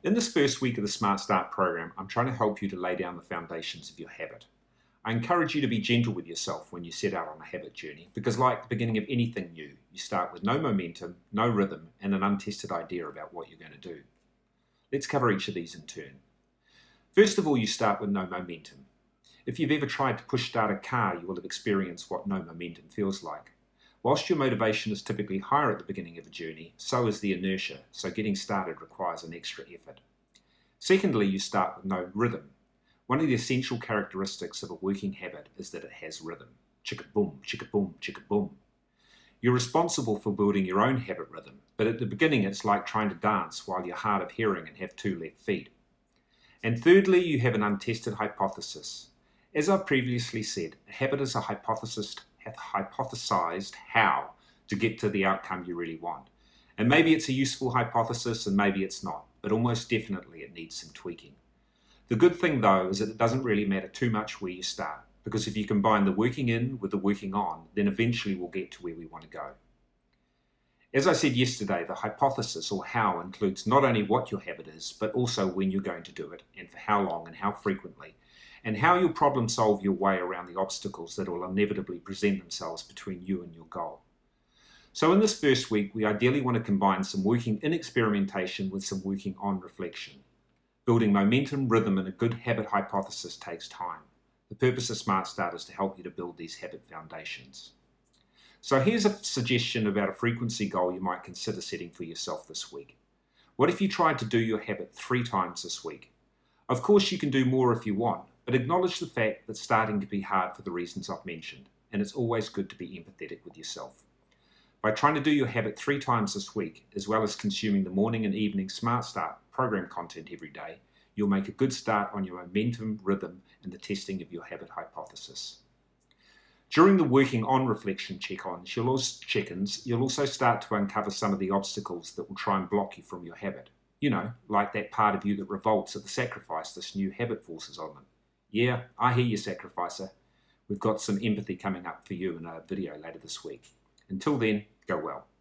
In this first week of the Smart Start program, I'm trying to help you to lay down the foundations of your habit. I encourage you to be gentle with yourself when you set out on a habit journey, because like the beginning of anything new, you start with no momentum, no rhythm, and an untested idea about what you're going to do. Let's cover each of these in turn. First of all, you start with no momentum. If you've ever tried to push start a car, you will have experienced what no momentum feels like. Whilst your motivation is typically higher at the beginning of a journey, so is the inertia, so getting started requires an extra effort. Secondly, you start with no rhythm. One of the essential characteristics of a working habit is that it has rhythm. Chicka-boom, chicka-boom, chicka-boom. You're responsible for building your own habit rhythm, but at the beginning it's like trying to dance while you're hard of hearing and have two left feet. And thirdly, you have an untested hypothesis. As I've previously said, a habit is a hypothesized how to get to the outcome you really want. And maybe it's a useful hypothesis and maybe it's not, but almost definitely it needs some tweaking. The good thing though is that it doesn't really matter too much where you start, because if you combine the working in with the working on, then eventually we'll get to where we want to go. As I said yesterday, the hypothesis or how includes not only what your habit is, but also when you're going to do it and for how long and how frequently, and how you'll problem solve your way around the obstacles that will inevitably present themselves between you and your goal. So in this first week, we ideally want to combine some working in experimentation with some working on reflection. Building momentum, rhythm, and a good habit hypothesis takes time. The purpose of Smart Start is to help you to build these habit foundations. So here's a suggestion about a frequency goal you might consider setting for yourself this week. What if you tried to do your habit 3 times this week? Of course you can do more if you want, but acknowledge the fact that starting can be hard for the reasons I've mentioned, and it's always good to be empathetic with yourself. By trying to do your habit 3 times this week, as well as consuming the morning and evening Smart Start program content every day, you'll make a good start on your momentum, rhythm, and the testing of your habit hypothesis. During the working on reflection check-ins, you'll also start to uncover some of the obstacles that will try and block you from your habit. You know, like that part of you that revolts at the sacrifice this new habit forces on them. Yeah, I hear you, sacrificer. We've got some empathy coming up for you in a video later this week. Until then, go well.